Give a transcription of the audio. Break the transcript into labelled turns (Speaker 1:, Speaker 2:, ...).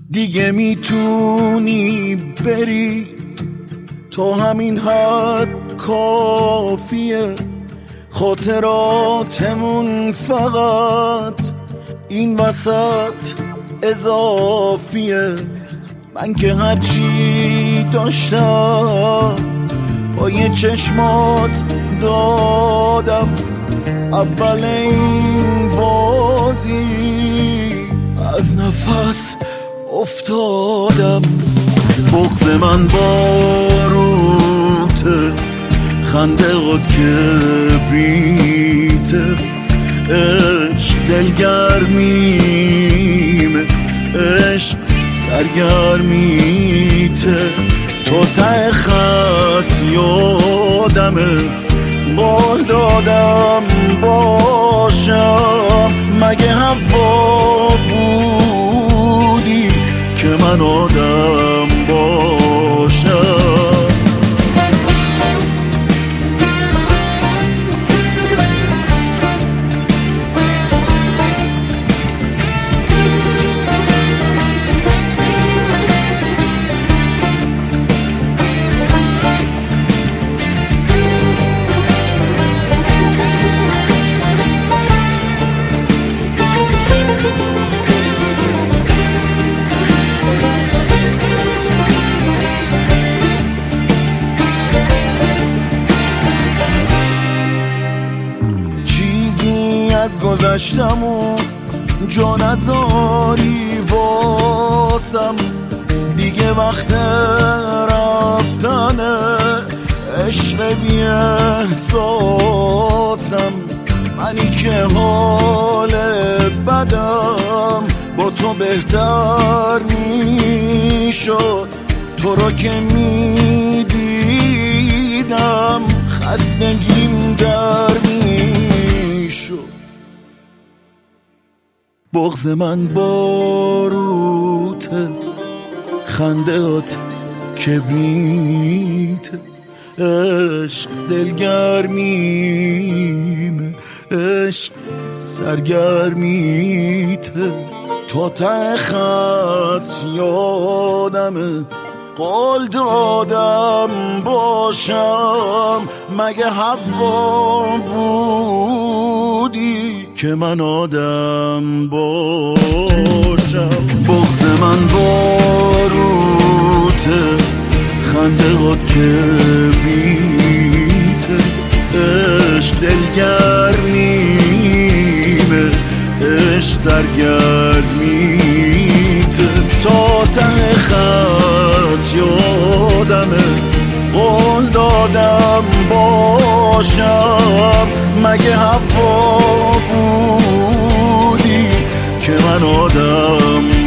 Speaker 1: دیگه میتونی بری، تو همین حد کافیه. خاطراتمون فقط این وسط اضافیه. من که هرچی داشتم با یه چشمات دادم، اول این بازی از نفس افتادم. بغض من باروته، خنده قد کبریته، عشق دلگرمیمه، عشق سرگرمیته. تو ته خط یادمه، قول دادم باشم. مگه هوا بودی که من آدم باشم؟ از گذشتمون جا نذاری واسم، دیگه وقت رفتنه، عشق بی احساسم. منی که حال بدم با تو بهتر میشد، تو رو که میدیدم خستگیم در میشد. بغض من باروته، خندهات کبریته، عشق دلگرمیمه، عشق سرگرمیته. تو ته خط یادمه، قول دادم باشم. مگه هوا بودی که من آدم باشم؟ بغض من باروته، خنده قد کبریته، عشق دلگرمیمه، عشق سرگرمیته. تا ته خط یادمه، قول دادم باشم. مگه هوا بودی که من آدم